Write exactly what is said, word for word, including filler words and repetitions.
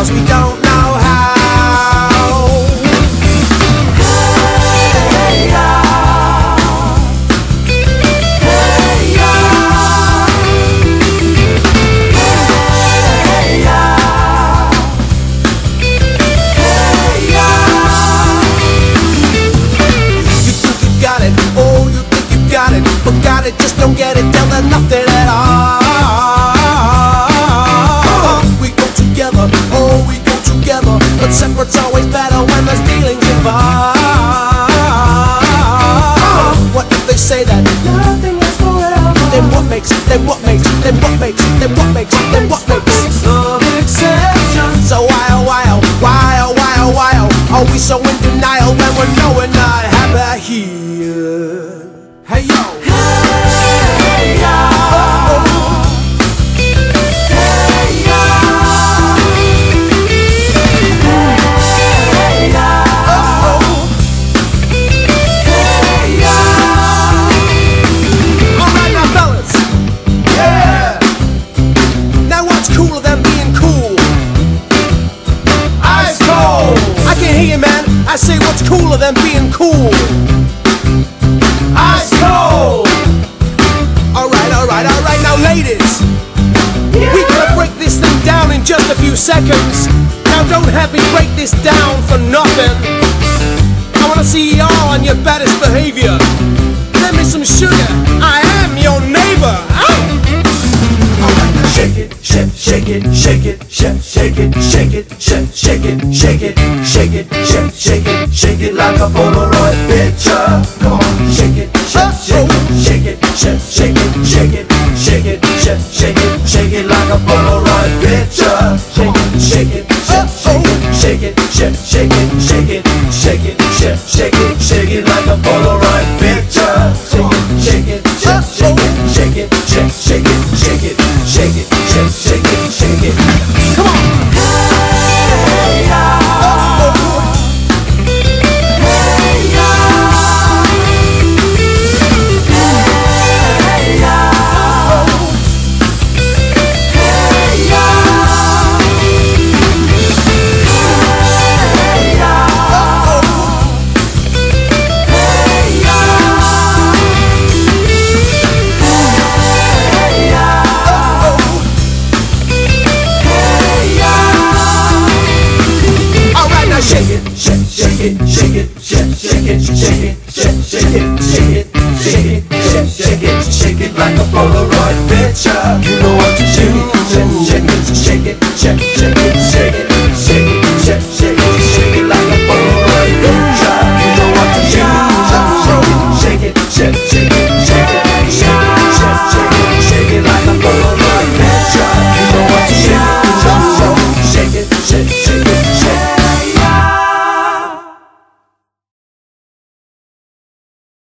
cause we don't know how. Hey, yeah. Hey, yeah. Hey, yeah. Hey, yeah. You think you got it, oh, you think you got it, but got it, just don't get it, tell them nothing at all. Oh, we go together, but separate's always better when there's feelings involved. What if they say that nothing lasts forever? Then what makes, then what makes, then what makes, then what makes, then what makes love exception? So why, oh, why, oh, why, oh, why, oh, why, oh, are we so in denial when we know we're not happy here? Hey, yo. Hey, yo. I say what's cooler than being cool? Ice cold. Alright, alright, alright, now ladies, yeah. We gonna break this thing down in just a few seconds. Now don't have me break this down for nothing. I wanna see y'all on your baddest behavior. Lend me some sugar, I am your neighbor. Oh. Alright, now shake it, shake, shake it, shake it, shake, shake it, shake it, shake, shake it, shake it, shake it, shake, shake it, shake it like a Polaroid picture. Come on, shake it, shake, shake it, shake it, shake, shake it, shake it, shake it, shake, shake it, shake it like a Polaroid picture. Shake it, shake it, shake, shake it, shake it, shake, shake it, shake it, shake it, shake, shake it, shake it like a Polaroid picture. Shake it, shake it, shake, shake it, shake, shake it, shake it, shake it, shake, shake it, shake it. Come on. Hey, yeah. Hey, yeah. Hey, yeah. Hey, yeah. Hey, yeah. Hey, yeah. Shake it, shake, shake it, shake it, shake, shake it, shake it, shake, shake it, shake it, shake it, shake, shake it, shake it like a Polaroid picture. You know